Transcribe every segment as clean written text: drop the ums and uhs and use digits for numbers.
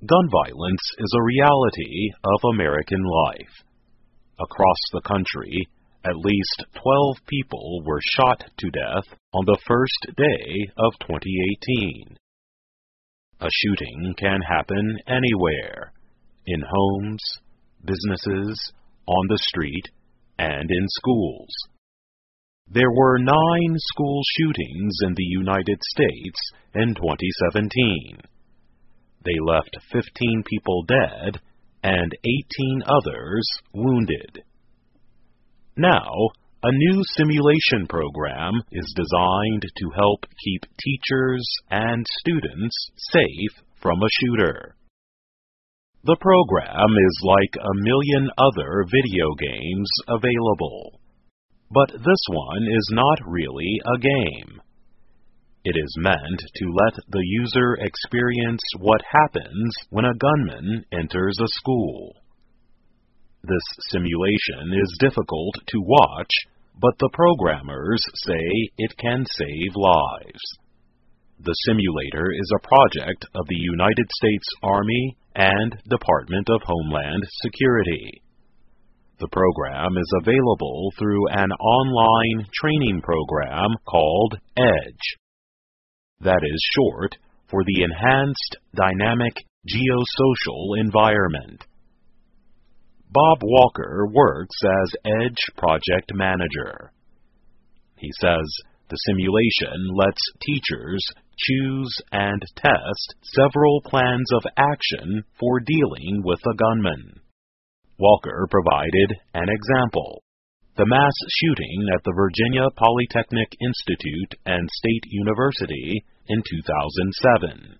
Gun violence is a reality of American life. Across the country, at least 12 people were shot to death on the first day of 2018. A shooting can happen anywhere, in homes, businesses, on the street, and in schools. There were 9 school shootings in the United States in 2017. They left 15 people dead and 18 others wounded. Now, a new simulation program is designed to help keep teachers and students safe from a shooter. The program is like a million other video games available. But this one is not really a game. It is meant to let the user experience what happens when a gunman enters a school. This simulation is difficult to watch, but the programmers say it can save lives. The simulator is a project of the United States Army and Department of Homeland Security. The program is available through an online training program called EDGE. That is short for the Enhanced Dynamic Geosocial Environment. Bob Walker works as EDGE project manager. He says the simulation lets teachers choose and test several plans of action for dealing with a gunman. Walker provided an example: the mass shooting at the Virginia Polytechnic Institute and State University in 2007.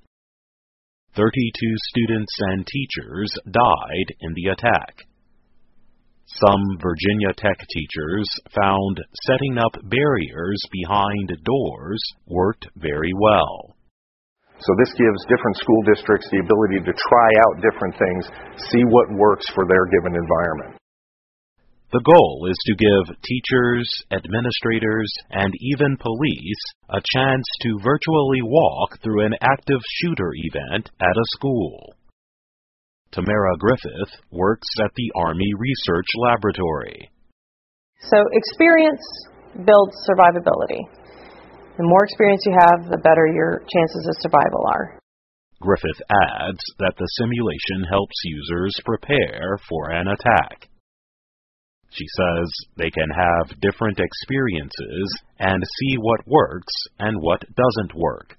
32 students and teachers died in the attack. Some Virginia Tech teachers found setting up barriers behind doors worked very well. So this gives different school districts the ability to try out different things, see what works for their given environment. The goal is to give teachers, administrators, and even police a chance to virtually walk through an active shooter event at a school. Tamara Griffith works at the Army Research Laboratory. So experience builds survivability. The more experience you have, the better your chances of survival are. Griffith adds that the simulation helps users prepare for an attack. She says they can have different experiences and see what works and what doesn't work.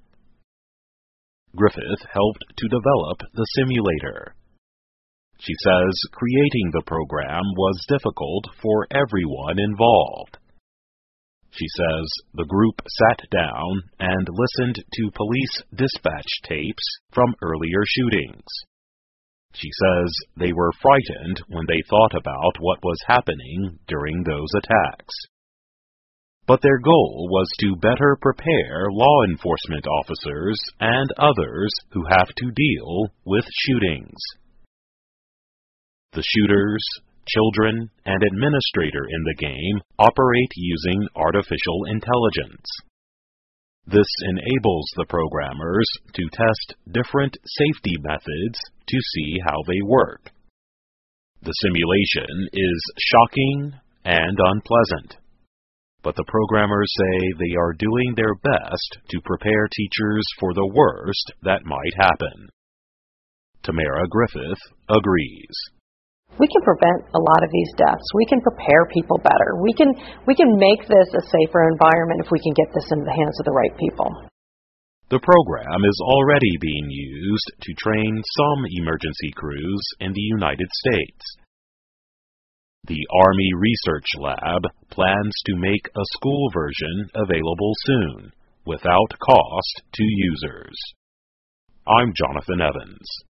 Griffith helped to develop the simulator. She says creating the program was difficult for everyone involved. She says the group sat down and listened to police dispatch tapes from earlier shootings. She says they were frightened when they thought about what was happening during those attacks. But their goal was to better prepare law enforcement officers and others who have to deal with shootings. The shooters, children, and administrator in the game operate using artificial intelligence. This enables the programmers to test different safety methods to see how they work. The simulation is shocking and unpleasant, but the programmers say they are doing their best to prepare teachers for the worst that might happen. Tamara Griffith agrees. We can prevent a lot of these deaths. We can prepare people better. We can make this a safer environment if we can get this into the hands of the right people. The program is already being used to train some emergency crews in the United States. The Army Research Lab plans to make a school version available soon, without cost to users. I'm Jonathan Evans.